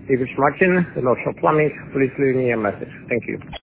David Martin, the North Shore Plumbing. Please leave me a message. Thank you.